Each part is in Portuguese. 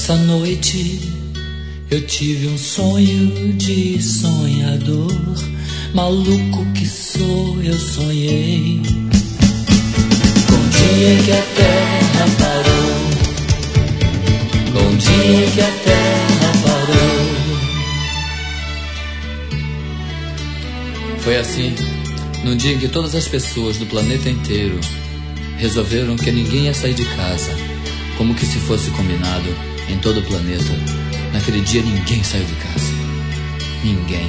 Essa noite eu tive um sonho de sonhador. Maluco que sou, eu sonhei com o dia que a terra parou, com o dia que a terra parou. Foi assim, num dia em que todas as pessoas do planeta inteiro resolveram que ninguém ia sair de casa, como que se fosse combinado em todo o planeta. Naquele dia ninguém saiu de casa. Ninguém.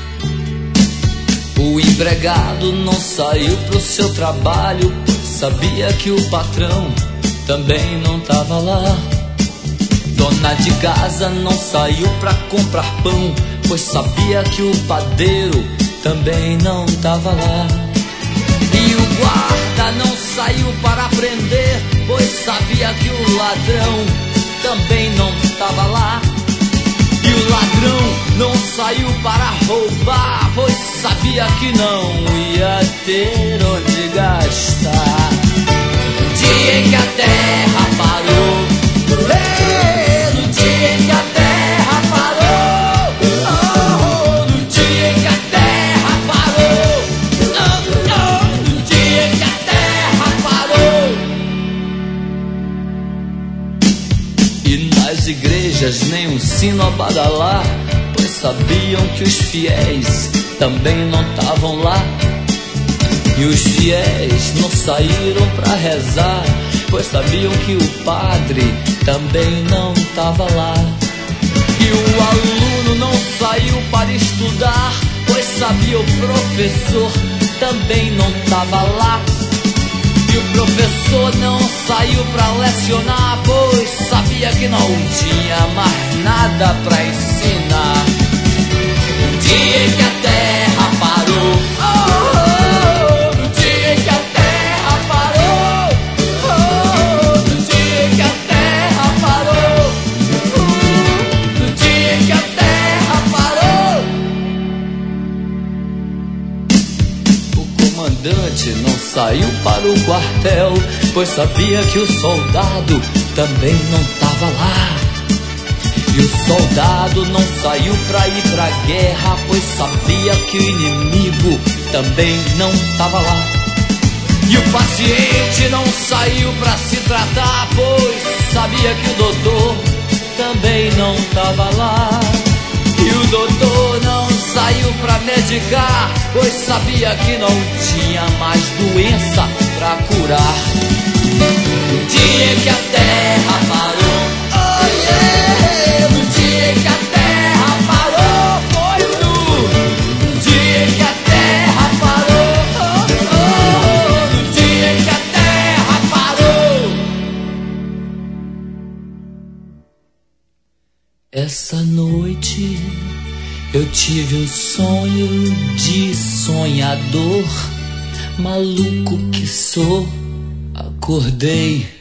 O empregado não saiu pro seu trabalho, sabia que o patrão também não tava lá. Dona de casa não saiu pra comprar pão, pois sabia que o padeiro também não tava lá. E o guarda não saiu para prender, pois sabia que o ladrão também não tava lá. E o ladrão não saiu para roubar, pois sabia que não ia ter onde gastar. No dia em que a terra parou, no dia em que a terra parou, no dia em que a terra parou, no dia em que a terra parou. E nas igrejas nem um sino a badalar, pois sabiam que os fiéis também não estavam lá. E os fiéis não saíram pra rezar, pois sabiam que o padre também não estava lá. E o aluno não saiu para estudar, pois sabia o professor também não estava lá. E o professor não saiu pra lecionar, pois sabia que não tinha mais nada pra ensinar. No dia em que a terra parou, no dia em que a terra parou, no dia em que a terra parou, no dia em que a terra parou. O comandante não saiu para o quartel, pois sabia que o soldado também não tava lá. E o soldado não saiu pra ir pra guerra, pois sabia que o inimigo também não tava lá. E o paciente não saiu pra se tratar, pois sabia que o doutor também não tava lá. E o doutor não saiu pra medicar, pois sabia que não tinha mais doença pra curar. No dia em que a terra parou, oh yeah! No dia em que a terra parou, foi no dia em que a terra parou, oh, oh, no dia em que a terra parou. Essa noite eu tive um sonho de sonhador. Maluco que sou, acordei